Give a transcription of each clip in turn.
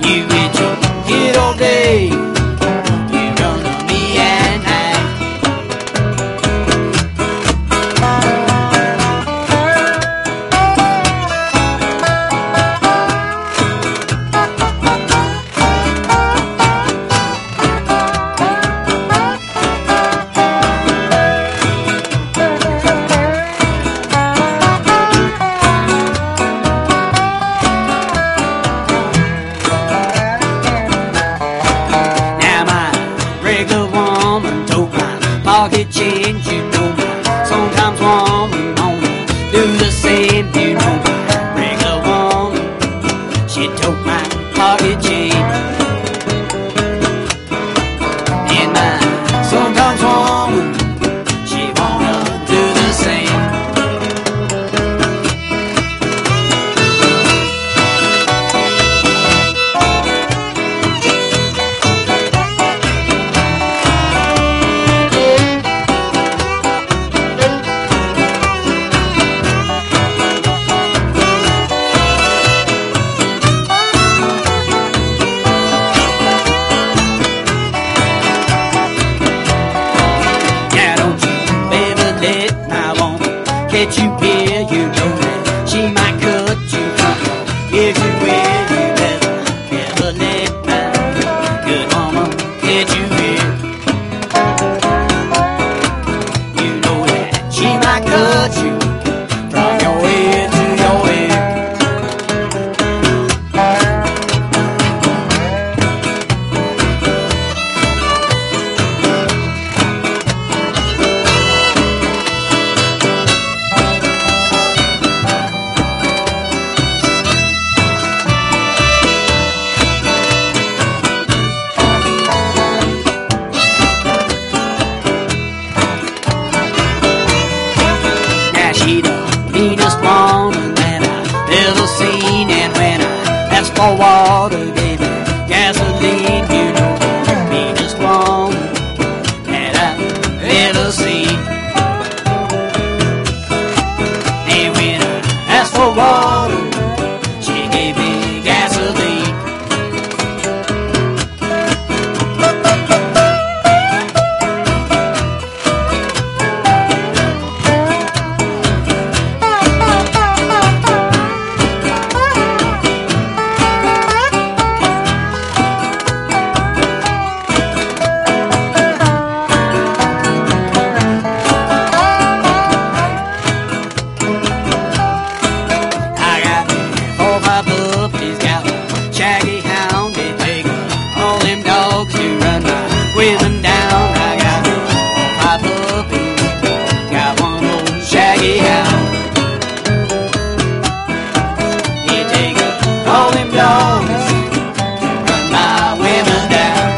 You get your kid all day. You run on me at night. Pocket change, you know my sometimes woman wanna do the same, you know my regular woman. She took my pocket change, and my sometimes woman, she wanna do the same. Get you here, you know that she might cut you from if you will, you better never let my good mama get you here. You know that she might cut you from your head to your head. She the meanest woman that I've ever seen, and when I ask for water, baby, gasoline, you know the meanest woman that I've ever seen. And when I ask for water, she gave me gasoline. Shaggy hound, they take all them dogs to run my women down. I got my puppy, got one old shaggy hound. He take all them dogs to run my women down.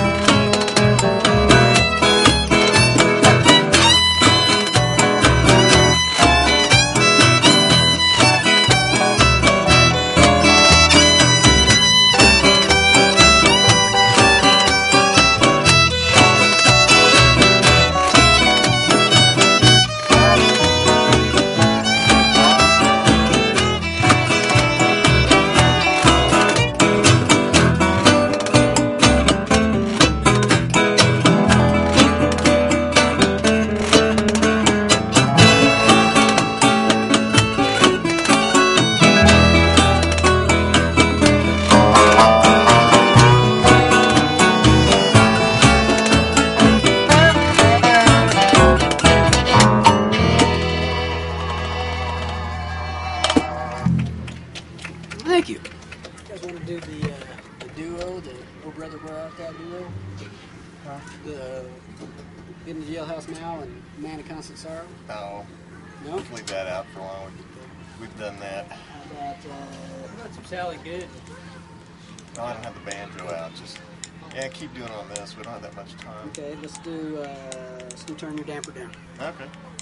Thank you. You guys want to do the duo, the Oh Brother Where Art Thou duo? The In the Jailhouse Now and Man of Constant Sorrow? No. No? Leave that out for a while. We've done that. How about some Sally Good? No, I don't have the banjo out. Just, yeah, keep doing on this. We don't have that much time. Okay, let's do Turn Your Damper Down. Okay.